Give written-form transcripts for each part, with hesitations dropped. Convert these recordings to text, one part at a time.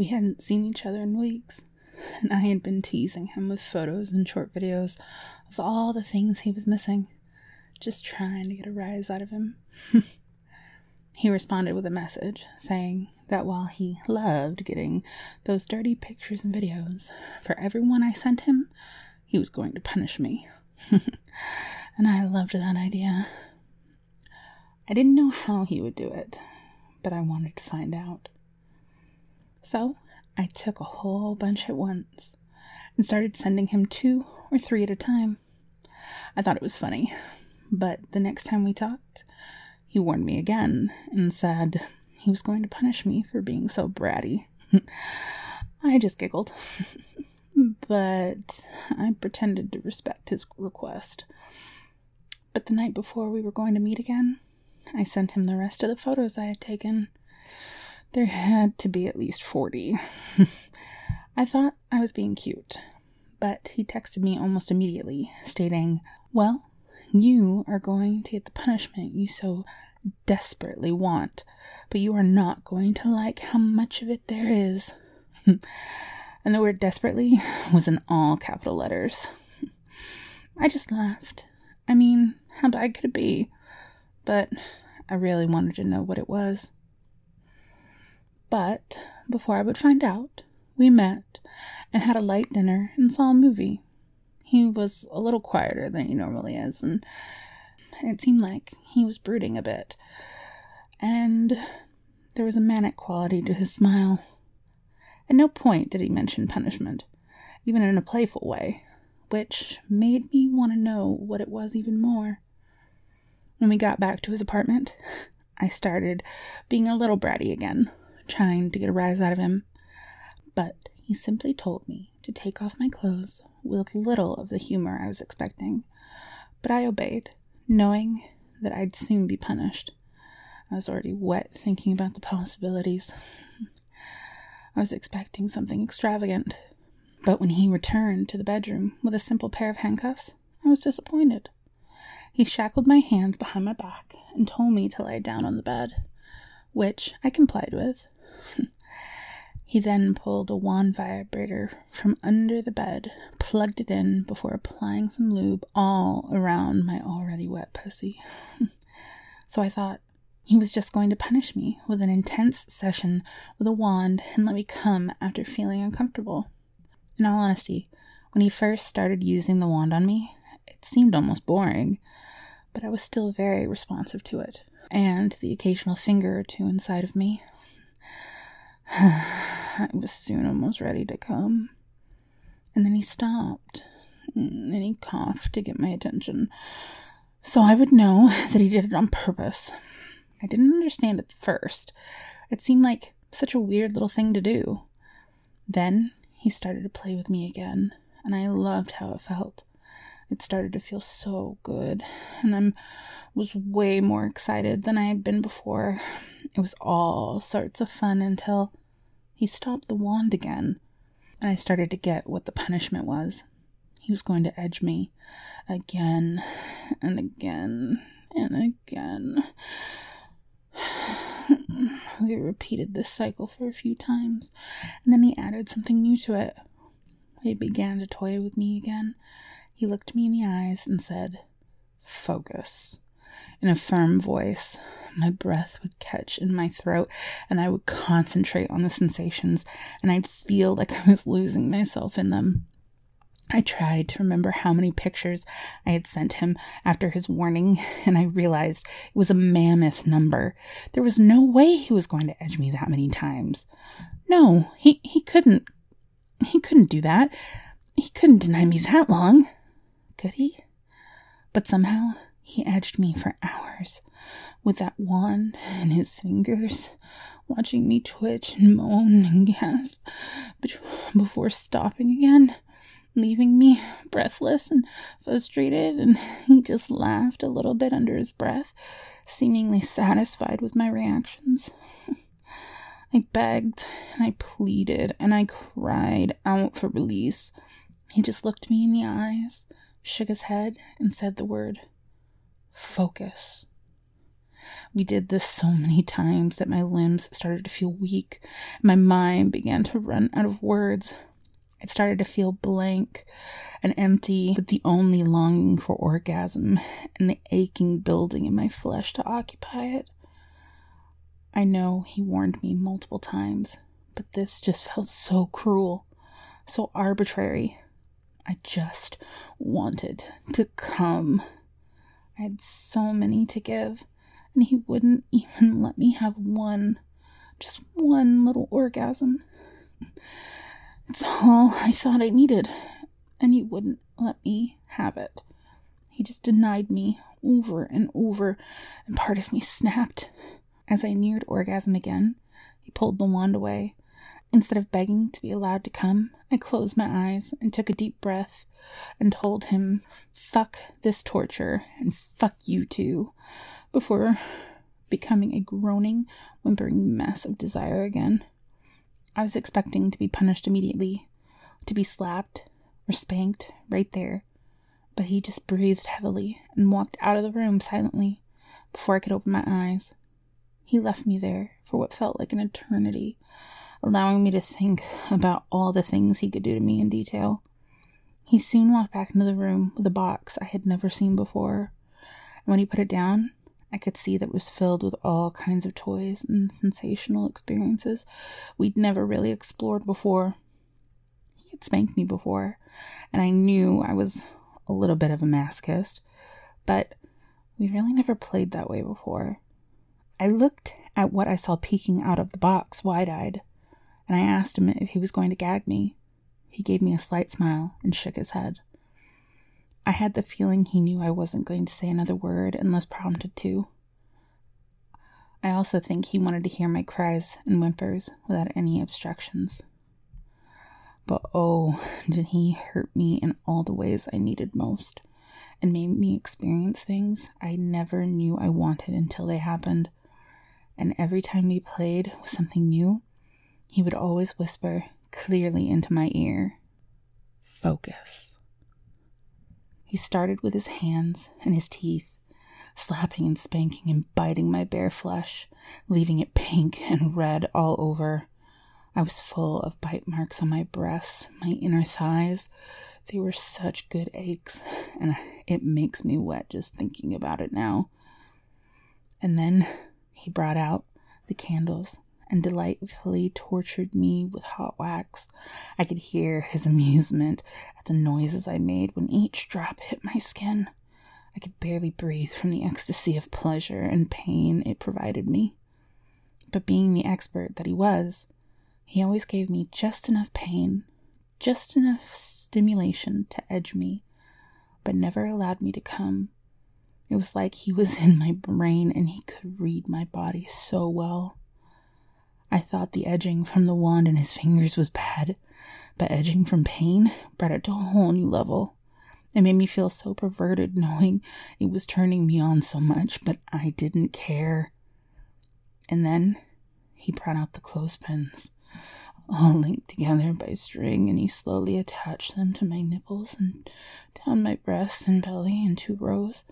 We hadn't seen each other in weeks, and I had been teasing him with photos and short videos of all the things he was missing, just trying to get a rise out of him. He responded with a message saying that while he loved getting those dirty pictures and videos, for everyone I sent him, he was going to punish me. And I loved that idea. I didn't know how he would do it, but I wanted to find out. So I took a whole bunch at once and started sending him 2 or 3 at a time. I thought it was funny, but the next time we talked, he warned me again and said he was going to punish me for being so bratty. I just giggled, but I pretended to respect his request. But the night before we were going to meet again, I sent him the rest of the photos I had taken. There had to be at least 40. I thought I was being cute, but he texted me almost immediately, stating, "Well, you are going to get the punishment you so desperately want, but you are not going to like how much of it there is." And the word desperately was in all capital letters. I just laughed. I mean, how bad could it be? But I really wanted to know what it was. But before I would find out, we met and had a light dinner and saw a movie. He was a little quieter than he normally is, and it seemed like he was brooding a bit. And there was a manic quality to his smile. At no point did he mention punishment, even in a playful way, which made me want to know what it was even more. When we got back to his apartment, I started being a little bratty again, trying to get a rise out of him. But he simply told me to take off my clothes with little of the humor I was expecting. But I obeyed, knowing that I'd soon be punished. I was already wet thinking about the possibilities. I was expecting something extravagant. But when he returned to the bedroom with a simple pair of handcuffs, I was disappointed. He shackled my hands behind my back and told me to lie down on the bed, which I complied with. He then pulled a wand vibrator from under the bed, plugged it in before applying some lube all around my already wet pussy. So I thought he was just going to punish me with an intense session with a wand and let me come after feeling uncomfortable. In all honesty, when he first started using the wand on me, it seemed almost boring, but I was still very responsive to it, and the occasional finger or two inside of me. I was soon almost ready to come. And then he stopped, and he coughed to get my attention, so I would know that he did it on purpose. I didn't understand at first. It seemed like such a weird little thing to do. Then he started to play with me again, and I loved how it felt. It started to feel so good, and I was way more excited than I had been before. It was all sorts of fun until he stopped the wand again, and I started to get what the punishment was. He was going to edge me again and again and again. We repeated this cycle for a few times, and then he added something new to it. He began to toy with me again. He looked me in the eyes and said, "Focus," in a firm voice. My breath would catch in my throat, and I would concentrate on the sensations, and I'd feel like I was losing myself in them. I tried to remember how many pictures I had sent him after his warning, and I realized it was a mammoth number. There was no way he was going to edge me that many times. No, he couldn't. He couldn't do that. He couldn't deny me that long. Could he? But somehow he edged me for hours with that wand in his fingers, watching me twitch and moan and gasp before stopping again, leaving me breathless and frustrated, and he just laughed a little bit under his breath, seemingly satisfied with my reactions. I begged and I pleaded and I cried out for release. He just looked me in the eyes, shook his head, and said the word, "Focus." We did this so many times that my limbs started to feel weak. My mind began to run out of words. It started to feel blank and empty, with the only longing for orgasm and the aching building in my flesh to occupy it. I know he warned me multiple times, but this just felt so cruel, so arbitrary. I just wanted to come. I had so many to give, and he wouldn't even let me have just one little orgasm. It's all I thought I needed, and he wouldn't let me have it. He just denied me over and over, and part of me snapped. As I neared orgasm again, he pulled the wand away. Instead of begging to be allowed to come, I closed my eyes and took a deep breath and told him, fuck this torture and fuck you too, before becoming a groaning, whimpering mess of desire again. I was expecting to be punished immediately, to be slapped or spanked right there, but he just breathed heavily and walked out of the room silently before I could open my eyes. He left me there for what felt like an eternity, allowing me to think about all the things he could do to me in detail. He soon walked back into the room with a box I had never seen before, and when he put it down, I could see that it was filled with all kinds of toys and sensational experiences we'd never really explored before. He had spanked me before, and I knew I was a little bit of a masochist, but we really never played that way before. I looked at what I saw peeking out of the box, wide-eyed, and I asked him if he was going to gag me. He gave me a slight smile and shook his head. I had the feeling he knew I wasn't going to say another word unless prompted to. I also think he wanted to hear my cries and whimpers without any obstructions. But oh, did he hurt me in all the ways I needed most, and made me experience things I never knew I wanted until they happened. And every time we played with something new, he would always whisper clearly into my ear, "Focus." He started with his hands and his teeth, slapping and spanking and biting my bare flesh, leaving it pink and red all over. I was full of bite marks on my breasts, my inner thighs. They were such good aches, and it makes me wet just thinking about it now. And then he brought out the candles and delightfully tortured me with hot wax. I could hear his amusement at the noises I made when each drop hit my skin. I could barely breathe from the ecstasy of pleasure and pain it provided me. But being the expert that he was, he always gave me just enough pain, just enough stimulation to edge me, but never allowed me to come. It was like he was in my brain and he could read my body so well. I thought the edging from the wand in his fingers was bad, but edging from pain brought it to a whole new level. It made me feel so perverted knowing it was turning me on so much, but I didn't care. And then he brought out the clothespins, all linked together by string, and he slowly attached them to my nipples and down my breasts and belly in 2 rows.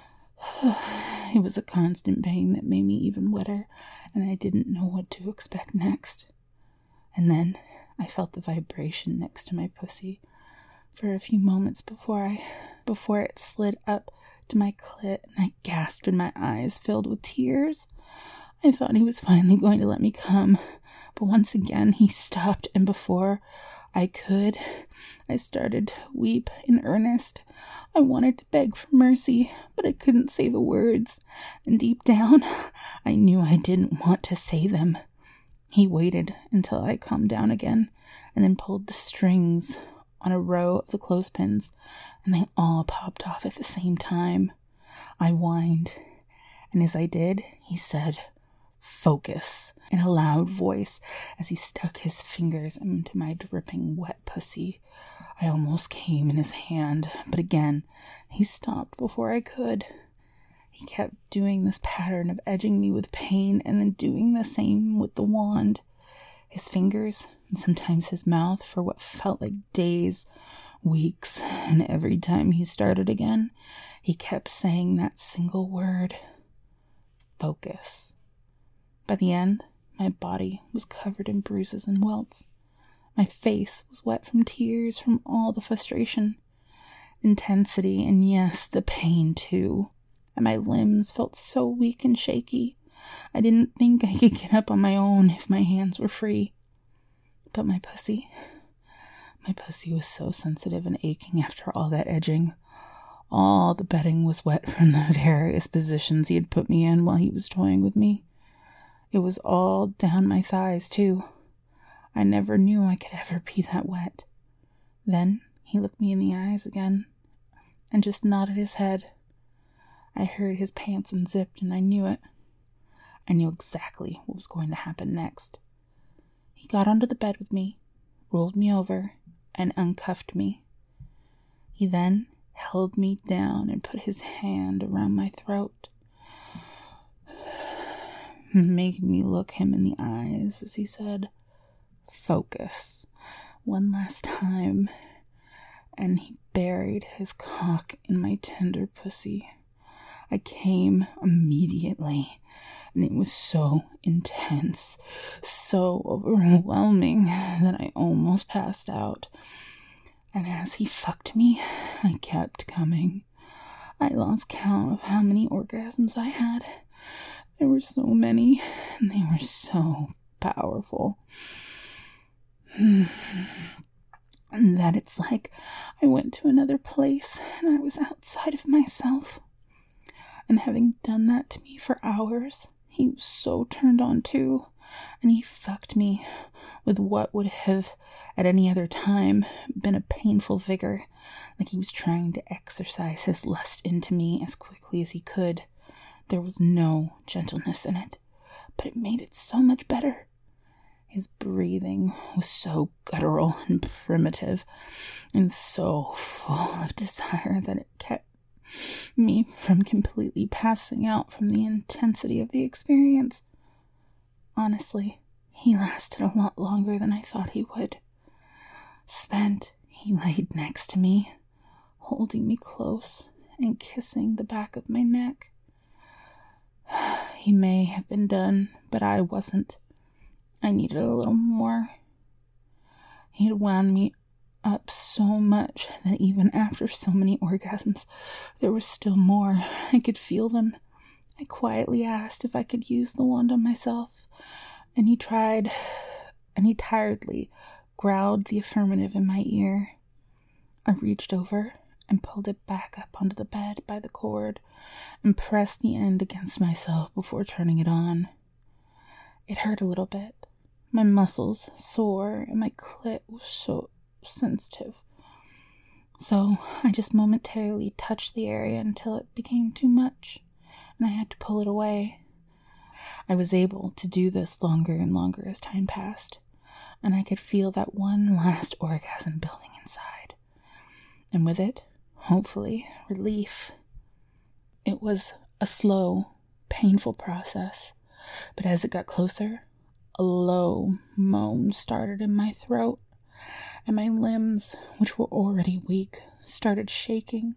It was a constant pain that made me even wetter, and I didn't know what to expect next. And then I felt the vibration next to my pussy for a few moments before it slid up to my clit, and I gasped and my eyes filled with tears. I thought he was finally going to let me come, but once again he stopped, and before I started to weep in earnest. I wanted to beg for mercy, but I couldn't say the words, and deep down, I knew I didn't want to say them. He waited until I calmed down again, and then pulled the strings on a row of the clothespins, and they all popped off at the same time. I whined, and as I did, he said, "Focus," in a loud voice as he stuck his fingers into my dripping wet pussy. I almost came in his hand, but again, he stopped before I could. He kept doing this pattern of edging me with pain and then doing the same with the wand. His fingers, and sometimes his mouth, for what felt like days, weeks, and every time he started again, he kept saying that single word, focus. By the end, my body was covered in bruises and welts. My face was wet from tears from all the frustration, intensity, and yes, the pain too. And my limbs felt so weak and shaky. I didn't think I could get up on my own if my hands were free. But my pussy was so sensitive and aching after all that edging. All the bedding was wet from the various positions he had put me in while he was toying with me. It was all down my thighs, too. I never knew I could ever be that wet. Then he looked me in the eyes again and just nodded his head. I heard his pants unzipped and I knew it. I knew exactly what was going to happen next. He got onto the bed with me, rolled me over, and uncuffed me. He then held me down and put his hand around my throat, making me look him in the eyes as he said, "Focus, one last time," and he buried his cock in my tender pussy. I came immediately, and it was so intense, so overwhelming that I almost passed out. And as he fucked me, I kept coming. I lost count of how many orgasms I had. There were so many, and they were so powerful. And that it's like I went to another place, and I was outside of myself. And having done that to me for hours, he was so turned on too, and he fucked me with what would have, at any other time, been a painful vigor, like he was trying to exercise his lust into me as quickly as he could. There was no gentleness in it, but it made it so much better. His breathing was so guttural and primitive, and so full of desire that it kept me from completely passing out from the intensity of the experience. Honestly, he lasted a lot longer than I thought he would. Spent, he laid next to me, holding me close and kissing the back of my neck. He may have been done, but I wasn't. I needed a little more. He had wound me up so much that even after so many orgasms, there was still more. I could feel them. I quietly asked if I could use the wand on myself, and he tried, and he tiredly growled the affirmative in my ear. I reached over and pulled it back up onto the bed by the cord and pressed the end against myself before turning it on. It hurt a little bit. My muscles sore and my clit was so sensitive. So I just momentarily touched the area until it became too much, and I had to pull it away. I was able to do this longer and longer as time passed, and I could feel that one last orgasm building inside. And with it, hopefully, relief. It was a slow, painful process, but as it got closer, a low moan started in my throat, and my limbs, which were already weak, started shaking.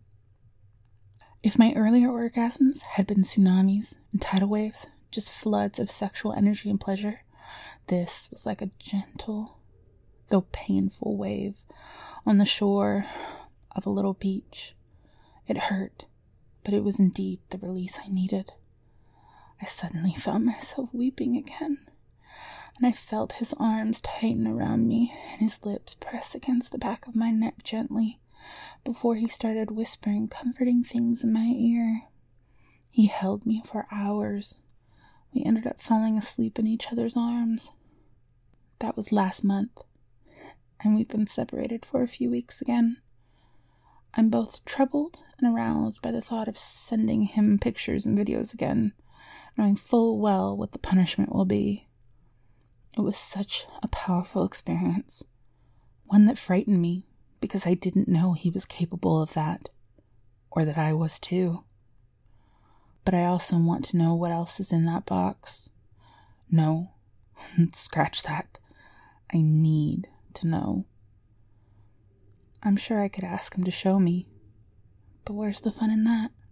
If my earlier orgasms had been tsunamis and tidal waves, just floods of sexual energy and pleasure, this was like a gentle, though painful wave on the shore of a little beach. It hurt, but it was indeed the release I needed. I suddenly found myself weeping again, and I felt his arms tighten around me and his lips press against the back of my neck gently before he started whispering comforting things in my ear. He held me for hours. We ended up falling asleep in each other's arms. That was last month, and we've been separated for a few weeks again. I'm both troubled and aroused by the thought of sending him pictures and videos again, knowing full well what the punishment will be. It was such a powerful experience, one that frightened me because I didn't know he was capable of that, or that I was too. But I also want to know what else is in that box. No, scratch that. I need to know. I'm sure I could ask him to show me, but where's the fun in that?